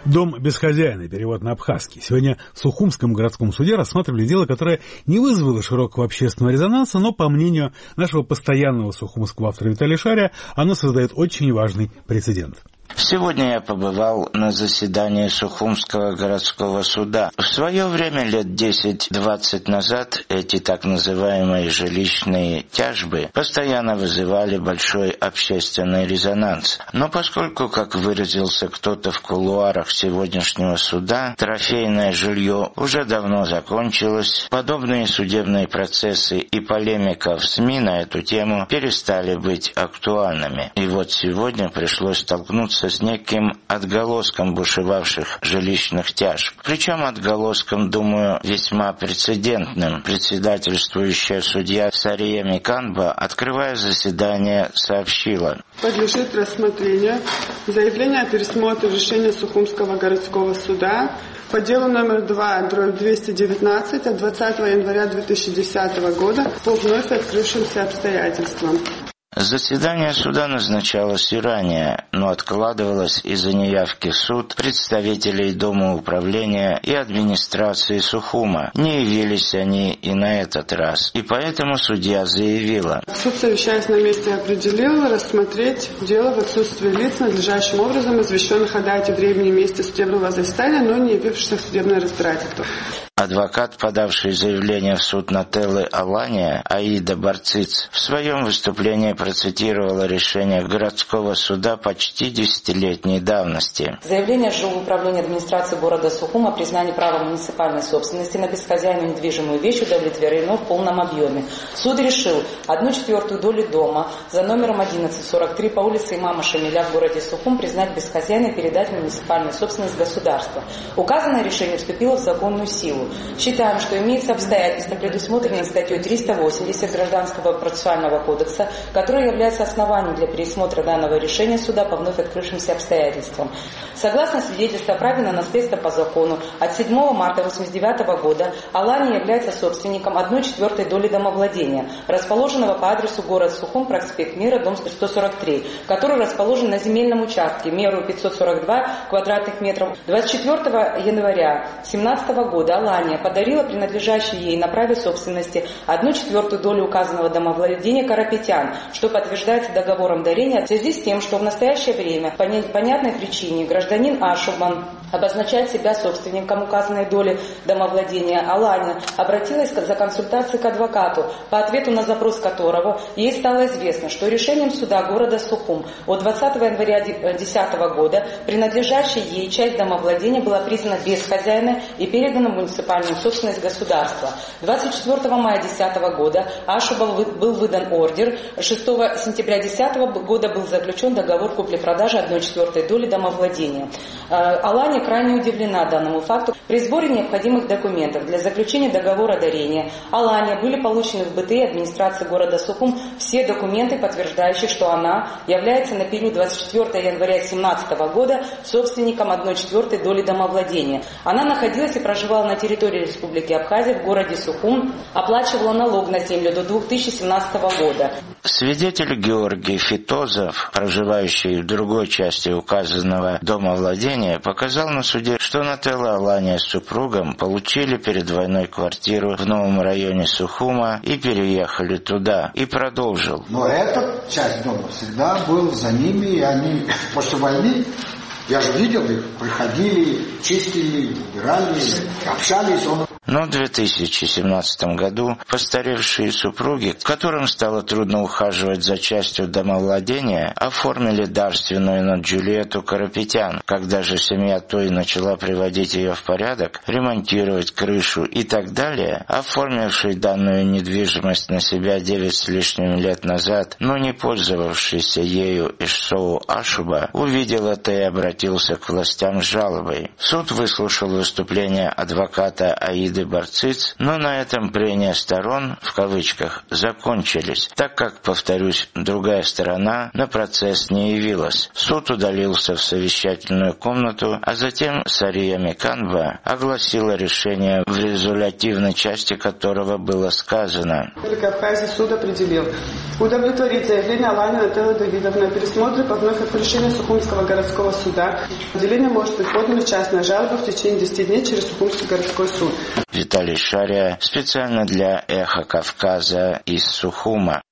Дом без хозяина, перевод на абхазский. Сегодня в Сухумском городском суде рассматривали дело, которое не вызвало широкого общественного резонанса, но, по мнению нашего постоянного сухумского автора Виталия Шария, оно создает очень важный прецедент. Сегодня я побывал на заседании Сухумского городского суда. В свое время, лет 10-20 назад, эти так называемые жилищные тяжбы постоянно вызывали большой общественный резонанс. Но поскольку, как выразился кто-то в кулуарах сегодняшнего суда, трофейное жилье уже давно закончилось, подобные судебные процессы и полемика в СМИ на эту тему перестали быть актуальными. И вот сегодня пришлось столкнуться с неким отголоском бушевавших жилищных тяжб. Причем отголоском, думаю, весьма прецедентным. Председательствующая судья Сария Миканба, открывая заседание, сообщила: подлежит рассмотрению заявление о пересмотре решения Сухумского городского суда по делу номер 2/219 от 20 января 2010 года по вновь открывшимся обстоятельствам. Заседание суда назначалось и ранее, но откладывалось из-за неявки в суд представителей Дома управления и администрации Сухума. Не явились они и на этот раз, и поэтому судья заявила: суд, совещаясь на месте, определил рассмотреть дело в отсутствии лиц, надлежащим образом извещенных о дате, времени и месте судебного заседания, но не явившихся в судебное разбирательство. Адвокат, подавший заявление в суд Нателлы Алания, Аида Барциц, в своем выступлении процитировала решение городского суда почти десятилетней давности. Заявление жилого управления администрации города Сухума о признании права муниципальной собственности на бесхозяйную недвижимую вещь удовлетворено в полном объеме. Суд решил 1/4 долю дома за номером 1143 по улице Имама Шамиля в городе Сухум признать бесхозяйной и передать в муниципальную собственность государства. Указанное решение вступило в законную силу. Считаем, что имеется обстоятельства, предусмотренные статьей 380 Гражданского процессуального кодекса, которое является основанием для пересмотра данного решения суда по вновь открывшимся обстоятельствам. Согласно свидетельству о праве на наследство по закону, от 7 марта 1989 года Алания является собственником 1/4 доли домовладения, расположенного по адресу город Сухум, проспект Мира, дом 143, который расположен на земельном участке, меру 542 квадратных метров. 24 января 2017 года Алания подарила принадлежащей ей на праве собственности 1/4 долю указанного домовладения Карапетян, что подтверждается договором дарения в связи с тем, что в настоящее время по непонятной причине гражданин Ашубан обозначает себя собственником указанной доли домовладения. Алания обратилась за консультацией к адвокату, по ответу на запрос которого ей стало известно, что решением суда города Сухум от 20 января 2010 года принадлежащая ей часть домовладения была признана бесхозяйной и передана в муниципальную собственность государства. 24 мая 2010 года Ашубал был выдан ордер. 6 сентября 2010 года был заключен договор купли-продажи 1/4 доли домовладения. Алания крайне удивлена данному факту. При сборе необходимых документов для заключения договора дарения Алания были получены в БТИ администрации города Сухум все документы, подтверждающие, что она является на период 24 января 2017 года собственником 1/4 доли домовладения. Она находилась и проживала на территории Республики Абхазия в городе Сухум, оплачивала налог на землю до 2017 года. Свидетель Георгий Фитозов, проживающий в другой части указанного домовладения, показал на суде, что Нателла Алания с супругом получили перед войной квартиру в новом районе Сухума и переехали туда, и продолжил. Но эта часть дома всегда был за ними, и они после войны, я же видел их, приходили, чистили, убирали, общались. Но в 2017 году постаревшие супруги, которым стало трудно ухаживать за частью домовладения, оформили дарственную на Джульетту Карапетян. Когда же семья той начала приводить ее в порядок, ремонтировать крышу и так далее, оформивший данную недвижимость на себя 9 с лишним лет назад, но не пользовавшийся ею Ишсоу Ашуба, увидел это и обратился к властям с жалобой. Суд выслушал выступление адвоката Аиды Барциц, но на этом прения сторон, в кавычках, закончились, так как, повторюсь, другая сторона на процесс не явилась. Суд удалился в совещательную комнату, а затем Сария Миканва огласила решение, в резолютивной части которого было сказано: Кавказий суд определил удовлетворить заявление Алани Нателлы Давидовны о пересмотре по вновь решения Сухумского городского суда. Отделение может быть подана частная жалоба в течение 10 дней через Сухумский городской суд. Виталий Шария специально для «Эхо Кавказа» из Сухума.